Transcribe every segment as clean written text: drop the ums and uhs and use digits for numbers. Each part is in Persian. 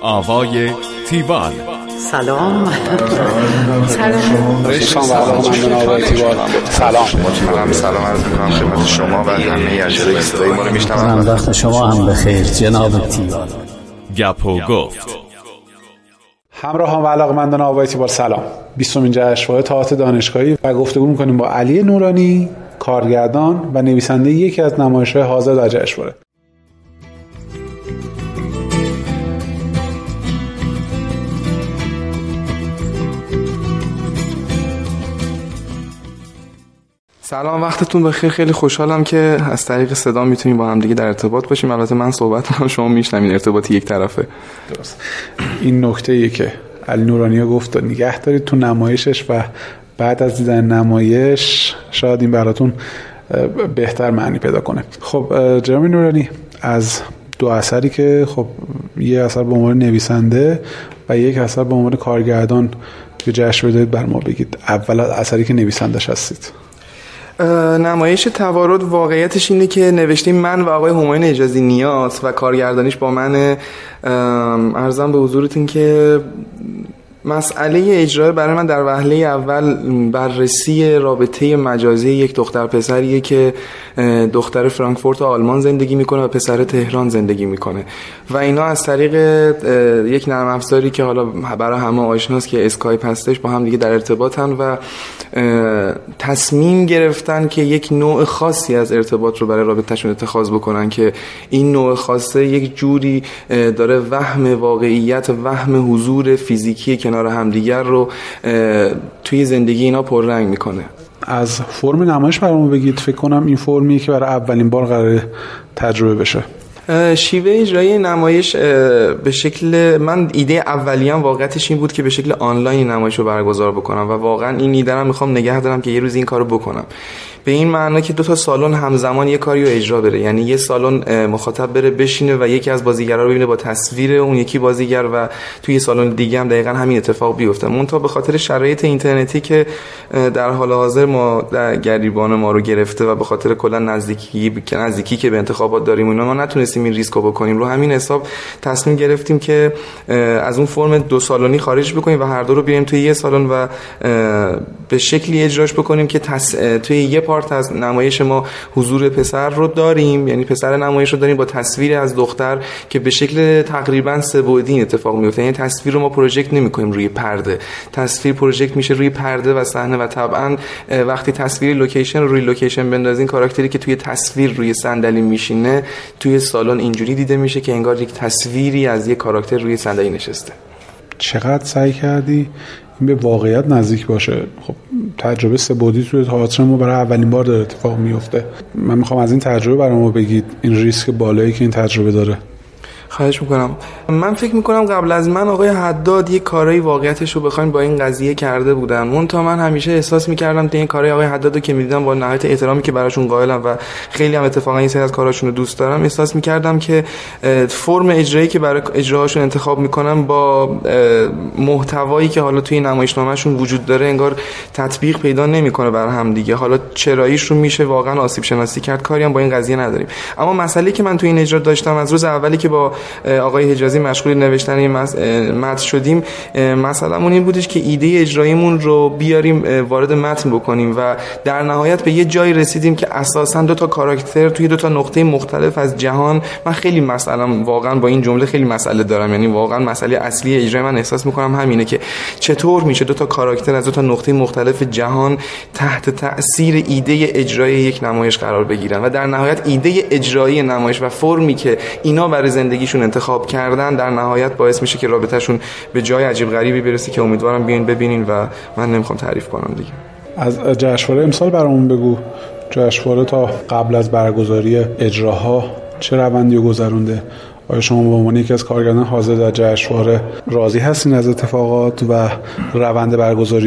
آوای تیوال. سلام. سلام عرض می‌کنم خدمت شما و همه اجرای صدای ما رو میشنوند. وقت شما هم بخیر جناب تیوال. گپ و گفت. همراهان و علاقه‌مندان آوای تیوال سلام. 20مین جشنواره تئاتر دانشگاهی و گفتگو می‌کنیم با علی نورانی، کارگردان و نویسنده یکی از نمایش‌های حاضر در جشنواره. سلام، وقتتون بخیر. خیلی خوشحالم که از طریق صدا میتونیم با هم دیگه در ارتباط باشیم. البته من صحبت می‌کنم، شما میشنوین، ارتباط یک طرفه. درست. این نکته‌ایه که علی نورانی گفت نگه دارید تو نمایشش و بعد از دیدن نمایش شاید این براتون بهتر معنی پیدا کنه. خب جناب نورانی، از دو اثری که خب یه اثر به عنوان نویسنده و یک اثر به عنوان کارگردان که جشن دادید بر ما بگید. اول اثری که نویسندش هستید. نمایش توارد واقعیتش اینه که نوشتیم من و آقای همایون اجازی نیاز و کارگردانیش با من. عرضم به حضورتون که مسئله اجرا برای من در وهله اول بررسی رابطه مجازی یک دختر پسریه که دختر فرانکفورت آلمان زندگی میکنه و پسر تهران زندگی میکنه و اینا از طریق یک نرم افزاری که حالا برای همه آشناست که اسکایپ هستش با هم دیگه در ارتباطن و تصمیم گرفتن که یک نوع خاصی از ارتباط رو برای رابطه‌شون اتخاذ بکنن که این نوع خاصه یک جوری داره وهم واقعیت، وهم حضور فیزیکی کنار همدیگر رو توی زندگی اینا پررنگ میکنه. از فرم نمایش برامون بگید. فکر کنم این فرمیه که برای اولین بار قراره تجربه بشه. شیوه اجرای نمایش به شکل من ایده اولیه‌ام واقعیتش این بود که به شکل آنلاین نمایش رو برگزار بکنم و واقعا این ایده رو میخوام نگه دارم که یه روز این کارو بکنم. به این معنی که 2 سالن همزمان یه کاری رو اجرا بره، یعنی یه سالن مخاطب بره بشینه و یکی از بازیگرا رو ببینه با تصویر اون یکی بازیگر و توی یه سالن دیگه هم دقیقاً همین اتفاق بیفته. منتها به خاطر شرایط اینترنتی که در حال حاضر ما در گریبان ما رو گرفته و به خاطر کلا نزدیکی که به انتخابات داریم اینا، ما نتونستیم این ریسکو بکنیم. رو همین حساب تصمیم گرفتیم که از اون فرم 2 سالنی خارج بکنیم و هر دو رو بیاریم توی یه سالن و به شکلی اجراش بکنیم که توی یه پارت از نمایش ما حضور پسر رو داریم، یعنی پسر نمایش رو داریم با تصویر از دختر که به شکل تقریبا 3 بعدی اتفاق میفته. یعنی تصویر رو ما پروژکت نمی‌کنیم روی پرده، تصویر پروژکت میشه روی پرده و صحنه و طبعا وقتی تصویر لوکیشن رو روی لوکیشن بندازین، کاراکتری که توی تصویر روی صندلی میشینه توی سالن اینجوری دیده میشه که انگار یک تصویری از یک کاراکتر روی صندلی نشسته. چقدر سعی کردی این به واقعیت نزدیک باشه؟ خب تجربه 3 بعدی توی تئاتر ما برای اولین بار داره اتفاق میفته. من میخوام از این تجربه برام بگید، این ریسک بالایی که این تجربه داره. خواهش میکنم. من فکر میکنم قبل از من آقای حداد یک کارهای واقعیتش رو بخواین با این قضیه کرده بودن. منتها من همیشه احساس میکردم که این کارهای آقای حداد رو که میدیدم با نهایت احترامی که براشون قائلم و خیلی هم اتفاقا این سری از کاراشون رو دوست دارم، احساس میکردم که فرم اجرایی که برای اجراهاشون انتخاب میکنم با محتوایی که حالا توی نمایشنامه‌شون وجود داره انگار تطبیق پیدا نمیکنه بر هم دیگه. حالا چراییش رو میشه واقعا آسیب شناسی کرد، کاری هم با این قضیه نداریم. اما مسئله که من توی این اجرا داشتم از روز اولی که با آقای حجازی مشغول نوشتن این متن شدیم، مثلا این بودش که ایده اجراییمون رو بیاریم وارد متن بکنیم و در نهایت به یه جایی رسیدیم که اساساً 2 کاراکتر توی 2 نقطه مختلف از جهان. من خیلی مثلا واقعا با این جمله خیلی مسئله دارم، یعنی واقعا مسئله اصلی اجرای من احساس میکنم همینه که چطور میشه 2 کاراکتر از 2 نقطه مختلف جهان تحت تأثیر ایده اجرایی یک نمایش قرار بگیرن و در نهایت ایده اجرایی نمایش و فرمی که اینا برای زندگیشون انتخاب کردن در نهایت باعث میشه که رابطه‌شون به جای عجیب غریبی برسه که امیدوارم بیاین ببینین و من نمیخوام تعریف کنم دیگه. از جشنواره امسال برامون بگو. جشنواره تا قبل از برگزاری اجراها چه روندی رو گذرونده؟ آیا شما به عنوان یکی از کارگردان حاضر در جشنواره راضی هستین از اتفاقات و روند برگزاری؟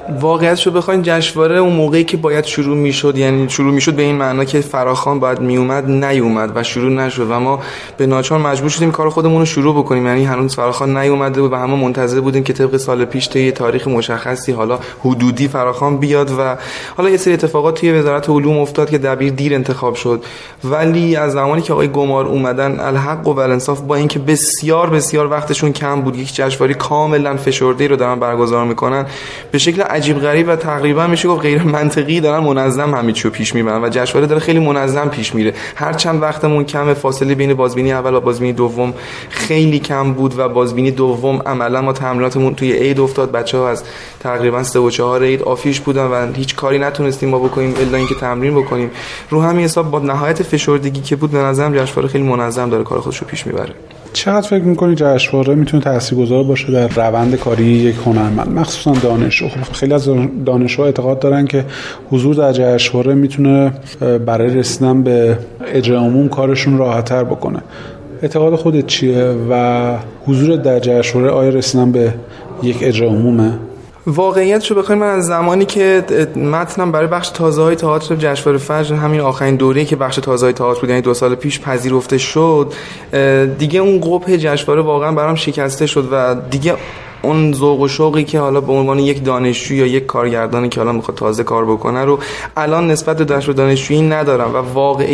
واقعیتشو بخواید جشنواره اون موقعی که باید شروع میشد، یعنی شروع میشد به این معنا که فراخوان باید میومد نیومد و شروع نشد و ما به ناچار مجبور شدیم کار خودمون رو شروع بکنیم. یعنی هنوز فراخوان نیومده بود و همه منتظر بودیم که طبق سال پیش طی تاریخ مشخصی حالا حدودی فراخوان بیاد و حالا یه سری اتفاقات توی وزارت علوم افتاد که دبیر دیر انتخاب شد. ولی از زمانی که آقای گمار اومدن الحق و الانصاف با اینکه بسیار بسیار وقتشون کم بود، یک جشنواره کاملا فشرده‌ای رو دارن برگزار میکنن، به شکل عجیب غریب و تقریبا میشه گفت غیر منطقی دارن منظم همه چیو پیش میبرن و جشنواره داره خیلی منظم پیش میره. هر چند وقتمون کمه، فاصله بین بازبینی اول و بازبینی دوم خیلی کم بود و بازبینی دوم عملا ما تمریناتمون توی عید افتاد. بچه‌ها از تقریبا 3 و 4 عید آفیش بودن و هیچ کاری نتونستیم ما بکنیم الا اینکه تمرین بکنیم. رو همین حساب با نهایت فشردگی که بود، به نظرم جشنواره خیلی منظم داره کار خودش رو پیش میبره. چقدر فکر می‌کنی جشنواره میتونه تاثیرگذار باشه در روند کاری یک هنرمند، مخصوصا دانشجو؟ خیلی از دانشجوها اعتقاد دارن که حضور در جشنواره میتونه برای رسیدن به اجرای عموم کارشون راحت‌تر بکنه. اعتقاد خودت چیه و حضور در جشنواره آیا رسیدن به یک اجرای عمومه؟ واقعیتشو بخواید من از زمانی که متنم برای بخش تازه‌های تئاتر جشنواره فجر، همین آخرین دوره‌ای که بخش تازه‌های تئاتر بود، یعنی 2 سال پیش پذیرفته شد، دیگه اون قبح جشنواره واقعا برام شکسته شد و دیگه اون ذوق و شوقی که حالا به عنوان یک دانشجو یا یک کارگردانی که حالا میخواد تازه کار بکنه رو الان نسبت به دانشجویی ندارم و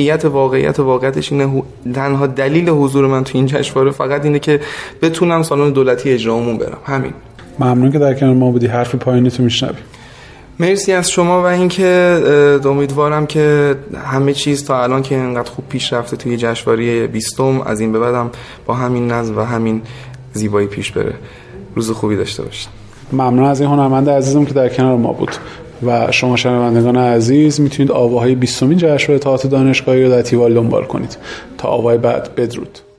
واقعیتش اینه تنها دلیل حضور من تو این جشنواره فقط اینه که بتونم سالن دولتی اجرا عموم برم. همین. ممنون که در کنار ما بودی. حرف پایانی تو میشنویم. مرسی از شما و اینکه امیدوارم که همه چیز تا الان که اینقدر خوب پیش رفته توی جشنواره 20 از این به بعدم با همین نظم و همین زیبایی پیش بره. روز خوبی داشته باشید. ممنون از این هنرمند عزیزم که در کنار ما بود. و شما شنوندگان عزیز میتونید آواهای 20مین جشنواره تئاتر دانشگاهی رو در تیوال دنبال کنید. تا آوای بعد، بدرود.